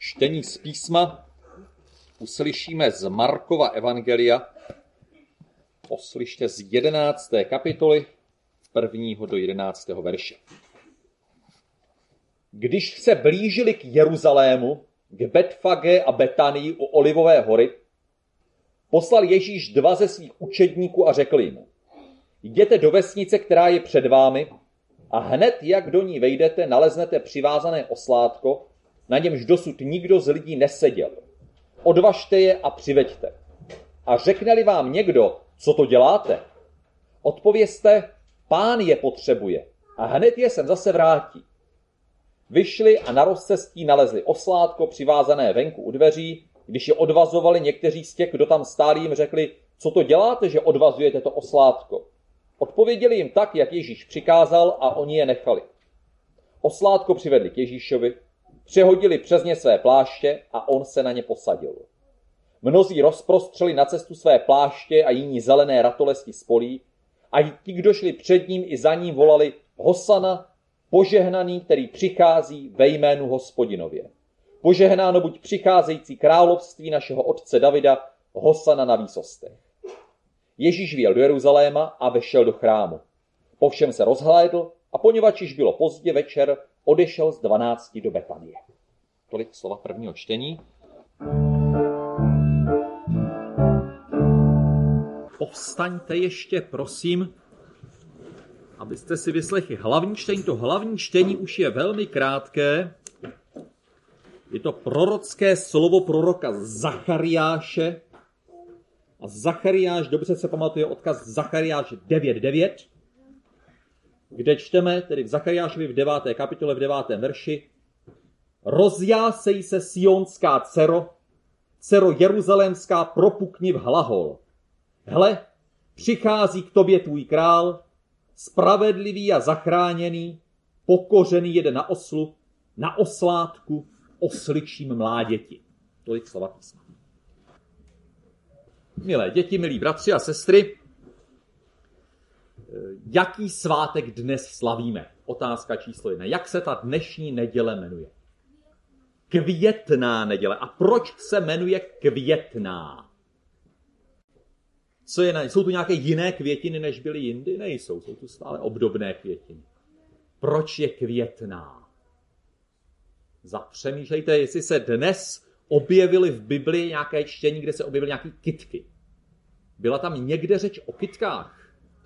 Čtení z písma uslyšíme z Markova evangelia, poslyšte z 11. kapitoly 1. do 11. verše. Když se blížili k Jeruzalému, k Betfage a Betanii u Olivové hory, poslal Ježíš 2 ze svých učedníků a řekl jim: jděte do vesnice, která je před vámi, a hned, jak do ní vejdete, naleznete přivázané oslátko, na němž dosud nikdo z lidí neseděl. Odvažte je a přiveďte. A řekne-li vám někdo, co to děláte, odpovězte: Pán je potřebuje a hned je sem zase vrátí. Vyšli a na rozcestí nalezli oslátko přivázané venku u dveří. Když je odvazovali, někteří z těch, kdo tam stáli, jim řekli: co to děláte, že odvazujete to oslátko? Odpověděli jim tak, jak Ježíš přikázal, a oni je nechali. Oslátko přivedli k Ježíšovi, přehodili přes ně své pláště a on se na ně posadil. Mnozí rozprostřeli na cestu své pláště a jiní zelené ratolesti z polí, a ti, kdo šli před ním i za ním, volali: Hosana, požehnaný, který přichází ve jménu Hospodinově. Požehnáno buď přicházející království našeho otce Davida, Hosana na výsostech. Ježíš vjel do Jeruzaléma a vešel do chrámu. Po všem se rozhlédl a poněvadž již bylo pozdě večer, odešel z 12 do Betanie. Tolik slova prvního čtení. Povstaňte ještě, prosím, abyste si vyslechli hlavní čtení. To hlavní čtení už je velmi krátké. Je to prorocké slovo proroka Zachariáše. A Zachariáš, dobře se pamatuje odkaz Zachariáš 9.9, kde čteme, tedy v Zachariášovi v 9. kapitole v 9. verši: Rozjásej se sionská dcero jeruzalémská, propukni v hlahol. Hle, přichází k tobě tvůj král, spravedlivý a zachráněný, pokořený jede na oslu, na oslátku, osličím mláděti. Tolik slova písma. Milé děti, milí bratři a sestry, jaký svátek dnes slavíme? Otázka číslo 1. Jak se ta dnešní neděle jmenuje? Květná neděle. A proč se jmenuje květná? Jsou tu nějaké jiné květiny, než byly jindy? Nejsou, jsou tu stále obdobné květiny. Proč je květná? Zapřemýšlejte, jestli se dnes objevily v Biblii nějaké čtení, kde se objevily nějaké kytky. Byla tam někde řeč o kytkách?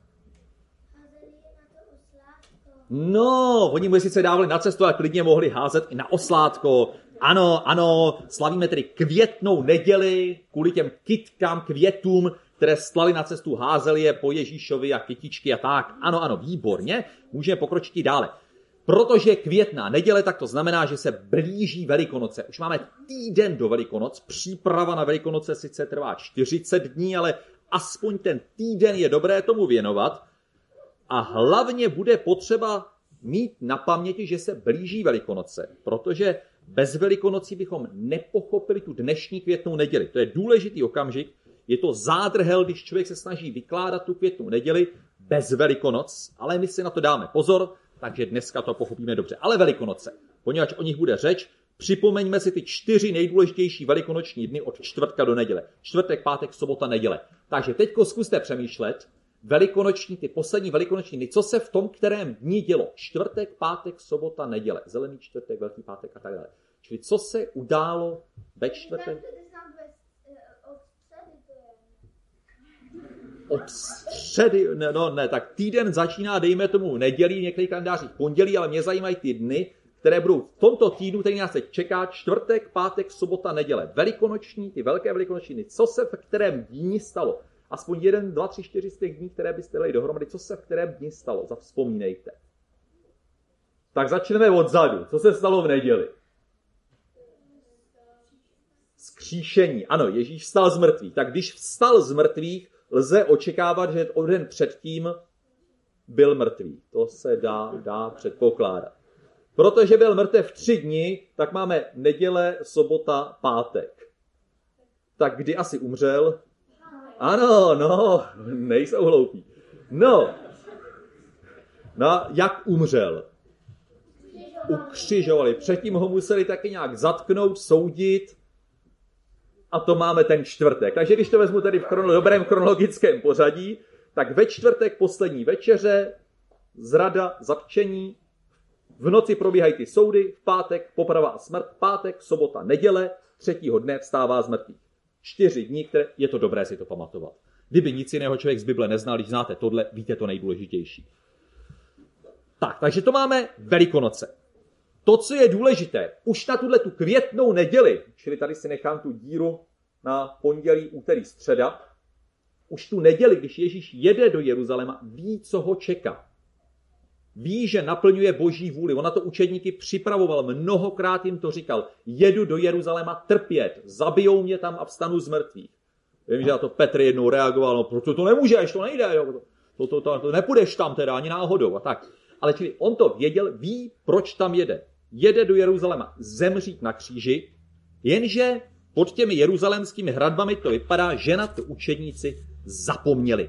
No, oni mu sice dávali na cestu, ale klidně mohli házet i na oslátko. Ano, slavíme tedy květnou neděli kvůli těm kytkám, květům, které stlali na cestu, házeli je po Ježíšovi a kytičky a tak. Ano, výborně, můžeme pokročit i dále. Protože květná neděle, tak to znamená, že se blíží Velikonoce. Už máme týden do Velikonoc. Příprava na Velikonoce sice trvá 40 dní, ale aspoň ten týden je dobré tomu věnovat. A hlavně bude potřeba mít na paměti, že se blíží Velikonoce. Protože bez Velikonocí bychom nepochopili tu dnešní květnou neděli. To je důležitý okamžik. Je to zádrhel, když člověk se snaží vykládat tu květnou neděli bez Velikonoc. Ale my si na to dáme pozor. Takže dneska to pochopíme dobře. Ale Velikonoce, poněvadž o nich bude řeč, připomeňme si ty 4 nejdůležitější velikonoční dny od čtvrtka do neděle. Čtvrtek, pátek, sobota, neděle. Takže teďko zkuste přemýšlet, ty poslední velikonoční dny, co se v tom kterém dni dělo. Čtvrtek, pátek, sobota, neděle. Zelený čtvrtek, velký pátek a tak dále. Čili co se událo ve čtvrtek? Od středy, tak týden začíná, dejme tomu, nedělí, v některých kalendářích pondělí, ale mě zajímají ty dny, které budou v tomto týdnu, který nás teď čeká, čtvrtek, pátek, sobota, neděle. Velikonoční, ty velké velikonoční dny, co se v kterém dni stalo? Aspoň 1, 2, 3, 4 z těch dní, které byste dali dohromady, co se v kterém dni stalo? Zavzpomínejte. Tak začneme odzadu. Co se stalo v neděli? Vzkříšení. Ano, Ježíš vstal z mrtvých. Tak když vstal z mrtvých, lze očekávat, že o den předtím byl mrtvý. To se dá předpokládat. Protože byl mrtev 3 dny, tak máme neděle, sobota, pátek. Tak kdy asi umřel? Ano, nejsou hloupí. No, jak umřel? ukřižovali. Předtím ho museli taky nějak zatknout, soudit a to máme ten čtvrtek. Takže když to vezmu tady v dobrém chronologickém pořadí, tak ve čtvrtek poslední večeře, zrada, zatčení, v noci probíhají ty soudy, v pátek poprava a smrt, pátek, sobota, neděle, 3. dne vstává z mrtvých. 4 dní, které je to dobré si to pamatovat. Kdyby nic jiného člověk z Bible neznal, když znáte tohle, víte to nejdůležitější. Tak, takže to máme Velikonoce. To, co je důležité, už na tuhle tu květnou neděli, čili tady si nechám tu díru na pondělí, úterý, středa, už tu neděli, když Ježíš jede do Jeruzaléma, ví, co ho čeká. Ví, že naplňuje Boží vůli. On na to učedníky připravoval, mnohokrát jim to říkal. Jedu do Jeruzaléma trpět, zabijou mě tam a vstanu z mrtvých. Vím, že na to Petr jednou reagoval, no proto to nemůžeš, to nejde, jo. To nepůjdeš tam teda ani náhodou a tak. Ale čili on to věděl, ví, proč tam jede. Jede do Jeruzaléma zemřít na kříži, jenže pod těmi jeruzalémskými hradbami to vypadá, že na to učedníci zapomněli.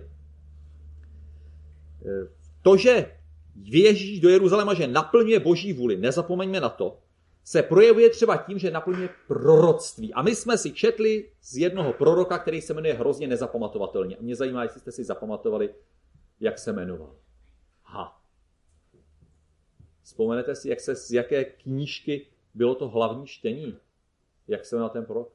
To, že Ježíš do Jeruzaléma, že naplňuje Boží vůli, nezapomeňme na to, se projevuje třeba tím, že naplňuje proroctví. A my jsme si četli z jednoho proroka, který se jmenuje hrozně nezapamatovatelně. A mě zajímá, jestli jste si zapamatovali, jak se jmenoval. Vzpomenete si, z jaké knížky bylo to hlavní čtení? Jak se jmenoval ten prorok?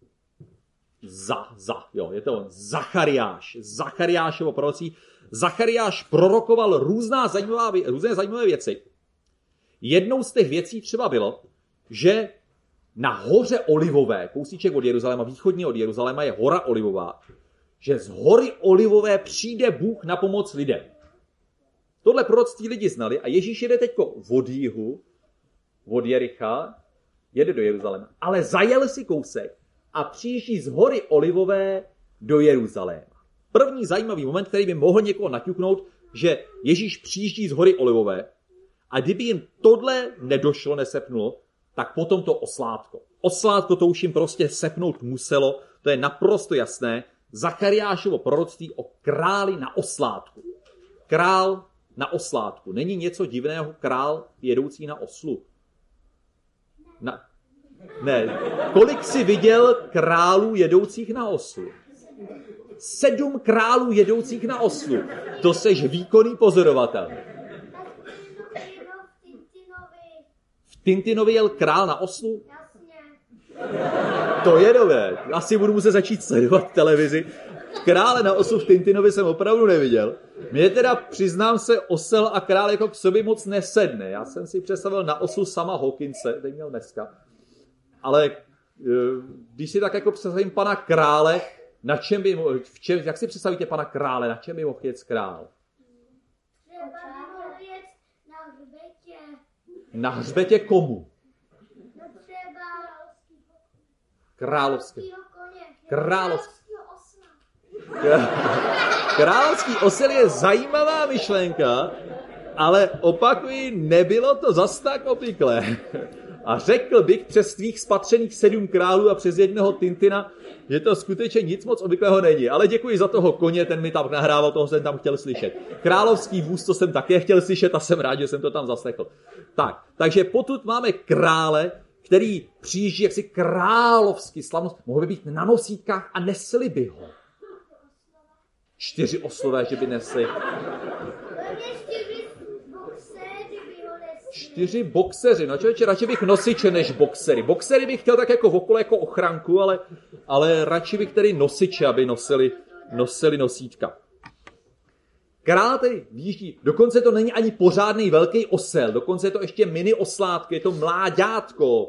Jo, je to on. Zachariáš. Zachariášovo prorocí. Zachariáš prorokoval různé zajímavé věci. Jednou z těch věcí třeba bylo, že na hoře Olivové, kousíček od Jeruzaléma, východně od Jeruzaléma je hora Olivová, že z hory Olivové přijde Bůh na pomoc lidem. Tohle proroctví lidi znali a Ježíš jede teďko od jihu, od Jericha, jede do Jeruzaléma, ale zajel si kousek a přijíždí z hory Olivové do Jeruzaléma. První zajímavý moment, který by mohl někoho naťuknout, že Ježíš přijíždí z hory Olivové a kdyby jim tohle nedošlo, nesepnulo, tak potom to oslátko. Oslátko to už jim prostě sepnout muselo, to je naprosto jasné. Zachariášovo proroctví o králi na oslátku. Král na oslátku. Není něco divného král jedoucí na oslu? Ne. Kolik jsi viděl králů jedoucích na oslu? 7 králů jedoucích na oslu. To seš výkonný pozorovatel. V Tintinovi jel král na oslu? To je dobré. Asi budu muset začít sledovat televizi. Krále na oslu v Tintinovi jsem opravdu neviděl. Mně teda, přiznám se, osel a král jako k sobě moc nesedne. Já jsem si představil na oslu sama Hawkinse, teď měl dneska. Ale když si tak jako představím pana krále, na čem by mohl, jak si představíte pana krále, na čem by mohl jet král? Třeba by mohl jet na hřbetě. Na hřbetě komu? No třeba Královský. Královský. Královský osel je zajímavá myšlenka, ale opakuji, nebylo to zas tak obvyklé. A řekl bych přes tvých spatřených 7 králů a přes jednoho Tintina, že to skutečně nic moc obvyklého není. Ale děkuji za toho koně, ten mi tam nahrával, toho jsem tam chtěl slyšet. Královský vůz, to jsem také chtěl slyšet a jsem rád, že jsem to tam zaslechl. Takže potud máme krále, který přijíždí jaksi královský slavnost. Mohl by být na nosítkách a nesli by ho. 4 oslové, že by nesli. 4 boxeři, no člověče, radši bych nosiče než boxery. Boxery bych chtěl tak jako okolo jako ochranku, ale radši bych tedy nosiče, aby nosili nosítka. Král tedy výjíždí, dokonce to není ani pořádný velký osel, dokonce je to ještě mini oslátko, je to mláďátko.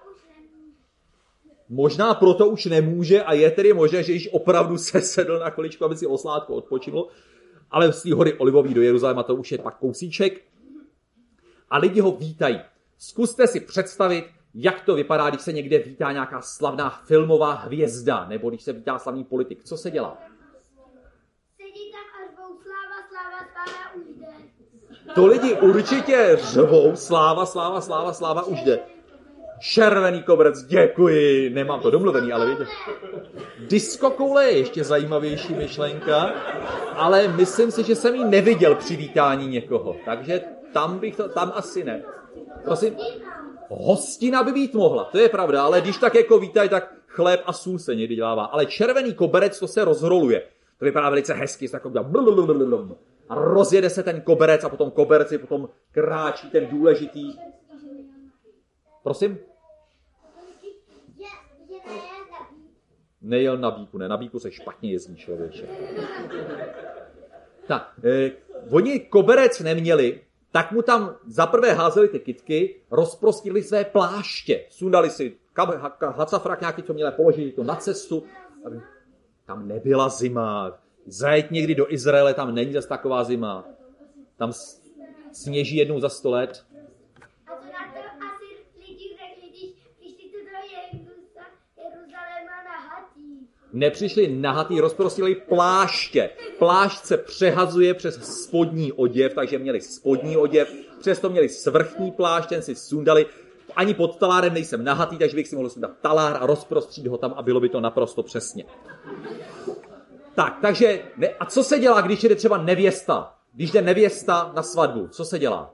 Možná proto už nemůže a je tedy možné, že již opravdu se sedl na količku, aby si oslátko odpočinulo, ale z té hory Olivový do Jeruzaléma to už je pak kousíček. A lidi ho vítají. Zkuste si představit, jak to vypadá, když se někde vítá nějaká slavná filmová hvězda, nebo když se vítá slavný politik. Co se dělá? Sedí tam a řvou sláva, už jde. To lidi určitě řvou sláva, už jde. Červený koberec, děkuji. Nemám to domluvený, ale víte. Diskokoule je ještě zajímavější myšlenka, ale myslím si, že jsem ji neviděl při vítání někoho. Takže tam asi ne. Prosím? Hostina by být mohla, to je pravda, ale když tak jako vítají, tak chléb a sůl se někdy dělává. Ale červený koberec, to se rozroluje. To vypadá velice hezky, a rozjede se ten koberec a potom koberci, potom kráčí ten důležitý. Prosím? Nejel na bíku, ne, na bíku se špatně jezdí, člověče. Tak, oni koberec neměli, tak mu tam zaprvé házeli ty kytky, rozprostili své pláště, sundali si hacafrak nějaký, co měli, položili to na cestu. Tam nebyla zima. Zajet někdy do Izraele, tam není zase taková zima. Tam sněží jednou za 100 let. A to na to asi lidi řekli, když přišli tu do Jeruzaléma nahatý. Nepřišli nahatý, rozprostili pláště. Plášť se přehazuje přes spodní oděv, takže měli spodní oděv, přesto měli svrchní plášť, ten si sundali. Ani pod talárem nejsem nahatý, takže bych si mohl sundat talár a rozprostřít ho tam a bylo by to naprosto přesně. Tak, takže, a co se dělá, když jde třeba nevěsta? Když jde nevěsta na svatbu, co se dělá?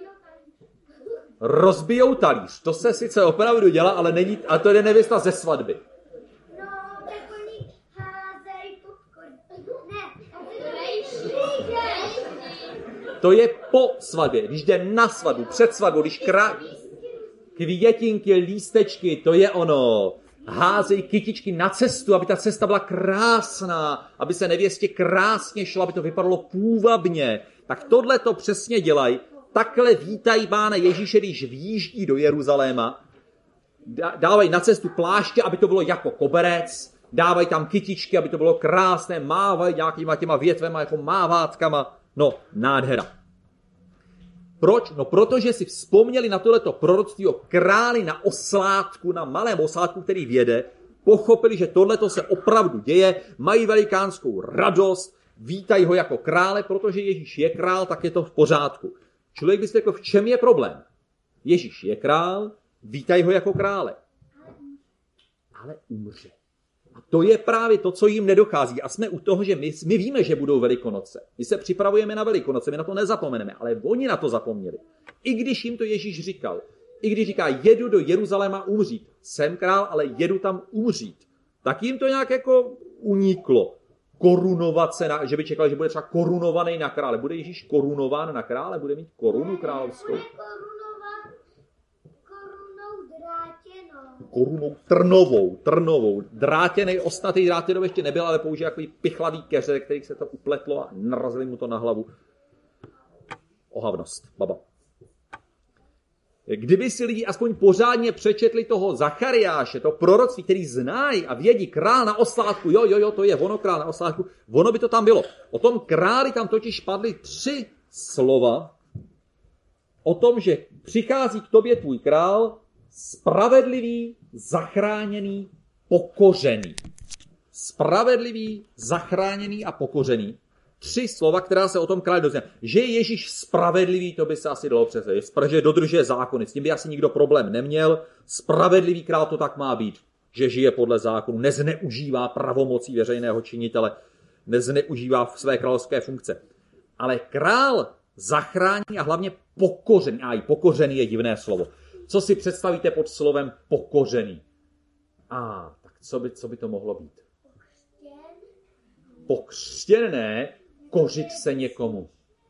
Rozbijou talíř. To se sice opravdu dělá, ale není, a to jde nevěsta ze svatby. No, tak oni házejí popcorn. To je po svatbě. Když jde na svatbu, před svatbou, když květinky, lístečky, to je ono. Házejí kytičky na cestu, aby ta cesta byla krásná, aby se nevěstě krásně šlo, aby to vypadalo půvabně. Tak tohle to přesně dělají. Takhle vítají Pána Ježíše, když vjíždí do Jeruzaléma. Dávají na cestu pláště, aby to bylo jako koberec. Dávají tam kytičky, aby to bylo krásné. Mávají nějakýma těma větvema, jako mávátkama. No, nádhera. Proč? No, protože si vzpomněli na tohleto proroctví o králi na oslátku, na malém oslátku, který vjede, pochopili, že tohleto se opravdu děje, mají velikánskou radost, vítají ho jako krále, protože Ježíš je král, tak je to v pořádku. Člověk by si řekl, v čem je problém? Ježíš je král, vítají ho jako krále. Ale umře. A to je právě to, co jim nedochází. A jsme u toho, že my víme, že budou Velikonoce. My se připravujeme na Velikonoce, my na to nezapomeneme, ale oni na to zapomněli. I když jim to Ježíš říkal, i když říká, jedu do Jeruzaléma umřít, jsem král, ale jedu tam umřít, tak jim to nějak jako uniklo. Korunovat se, že by čekali, že bude třeba korunovaný na krále. Bude Ježíš korunován na krále? Bude mít korunu královskou? Korunou trnovou. Drátěnej, ostnatý drátěnou ještě nebyl, ale použil takový pichlavý keře, kterých se to upletlo a narazili mu to na hlavu. Ohavnost, baba. Kdyby si lidi aspoň pořádně přečetli toho Zachariáše, to proroctví, který znají a vědí král na oslátku, jo, to je ono král na oslátku, ono by to tam bylo. O tom králi tam totiž padly 3 slova o tom, že přichází k tobě tvůj král, spravedlivý, zachráněný, pokořený. Spravedlivý, zachráněný a pokořený. 3 slova, která se o tom králi dozvěděli. Že je Ježíš spravedlivý, to by se asi dalo představit. Že dodržuje zákony, s tím by asi nikdo problém neměl. Spravedlivý král to tak má být, že žije podle zákonu, nezneužívá pravomocí veřejného činitele, nezneužívá své královské funkce. Ale král zachrání a hlavně pokořený. A i pokořený je divné slovo. Co si představíte pod slovem pokořený? Tak co by to mohlo být? Pokřtěné, kořit se někomu.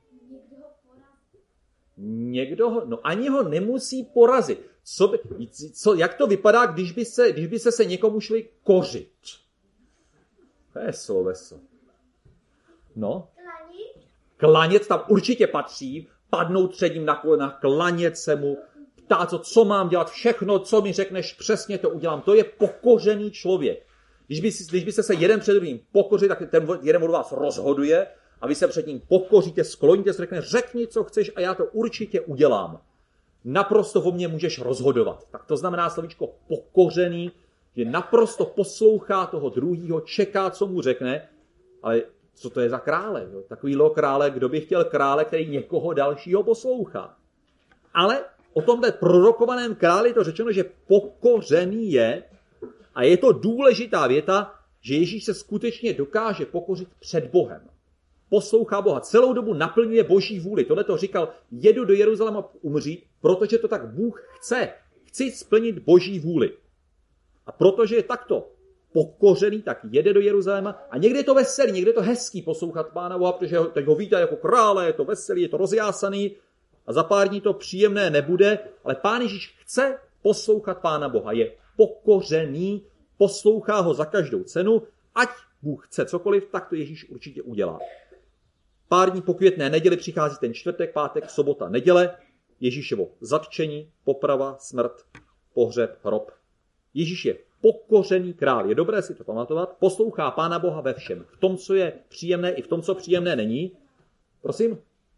Ani ho nemusí porazit. Jak to vypadá, když by se někomu šli kořit? To je sloveso. No. Klanět tam určitě patří, padnout před ním na kolena, klanět se mu, ptát, co mám dělat, všechno, co mi řekneš, přesně to udělám. To je pokořený člověk. Když byste se jeden před druhým pokořili, tak ten jeden od vás rozhoduje a vy se před ním pokoříte, skloníte se, řekni, co chceš a já to určitě udělám. Naprosto o mě můžeš rozhodovat. Tak to znamená slovíčko pokořený, že naprosto poslouchá toho druhýho, čeká, co mu řekne, ale co to je za krále? Takovýhle krále, kdo by chtěl krále, který někoho dalšího poslouchá. Ale o tomhle prorokovaném králi je to řečeno, že pokořený je. A je to důležitá věta, že Ježíš se skutečně dokáže pokořit před Bohem. Poslouchá Boha, celou dobu naplňuje Boží vůli. Tohle to říkal, jedu do Jeruzaléma umřít, protože to tak Bůh chce. Chci splnit Boží vůli. A protože je takto pokořený, tak jede do Jeruzaléma a někde je to veselý, někde je to hezký poslouchat Pána Boha, protože teď ho vítá jako krále, je to veselý, je to rozjásaný a za pár dní to příjemné nebude, ale Pán Ježíš chce poslouchat Pána Boha, je pokořený, poslouchá ho za každou cenu, ať Bůh chce cokoliv, tak to Ježíš určitě udělá. Pár dní po Květné neděli přichází ten čtvrtek, pátek, sobota, neděle, Ježíšovo zatčení, poprava, smrt, pohřeb, hrob. Ježíš je pokořený král. Je dobré si to pamatovat. Poslouchá Pána Boha ve všem. V tom, co je příjemné, i v tom, co příjemné není. Prosím?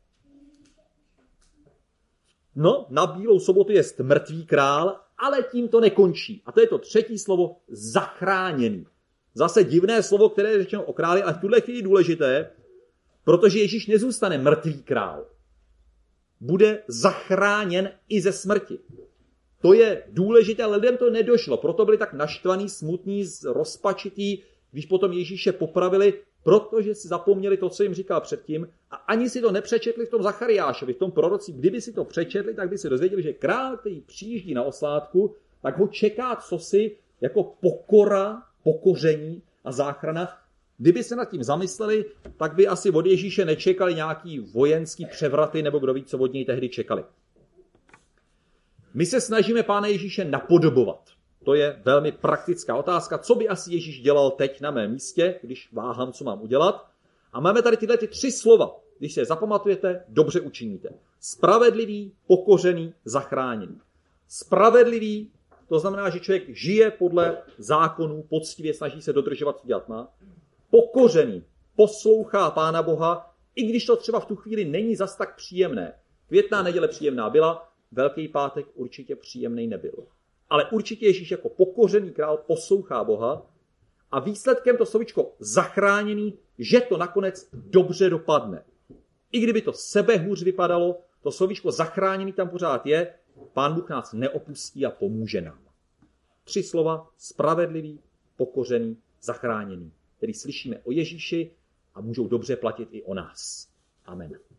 No, na Bílou sobotu je mrtvý král, ale tím to nekončí. A to je to třetí slovo, zachráněný. Zase divné slovo, které je řečeno o králi, ale v tuhle chvíli důležité, protože Ježíš nezůstane mrtvý král. Bude zachráněn i ze smrti. To je důležité, ale lidem to nedošlo. Proto byli tak naštvaný, smutní, rozpačitý, když potom Ježíše popravili, protože si zapomněli to, co jim říkal předtím a ani si to nepřečetli v tom Zachariášovi, v tom proroci. Kdyby si to přečetli, tak by si dozvěděli, že král, který přijíždí na oslátku, tak ho čeká cosi jako pokora, pokoření a záchrana. Kdyby se nad tím zamysleli, tak by asi od Ježíše nečekali nějaký vojenský převraty, nebo kdo ví, co od něj tehdy čekali. My se snažíme Pána Ježíše napodobovat. To je velmi praktická otázka. Co by asi Ježíš dělal teď na mém místě, když váhám, co mám udělat? A máme tady tyhle tři slova. Když se je zapamatujete, dobře učiníte. Spravedlivý, pokořený, zachráněný. Spravedlivý, to znamená, že člověk žije podle zákonů, poctivě snaží se dodržovat, co dělat má. Pokořený, poslouchá Pána Boha, i když to třeba v tu chvíli není zas tak příjemné. Květná neděle příjemná byla, Velký pátek určitě příjemný nebyl. Ale určitě Ježíš jako pokořený král poslouchá Boha a výsledkem to slovíčko zachráněný, že to nakonec dobře dopadne. I kdyby to sebehůř vypadalo, to slovíčko zachráněný tam pořád je, Pán Bůh nás neopustí a pomůže nám. 3 slova, spravedlivý, pokořený, zachráněný, který slyšíme o Ježíši a můžou dobře platit i o nás. Amen.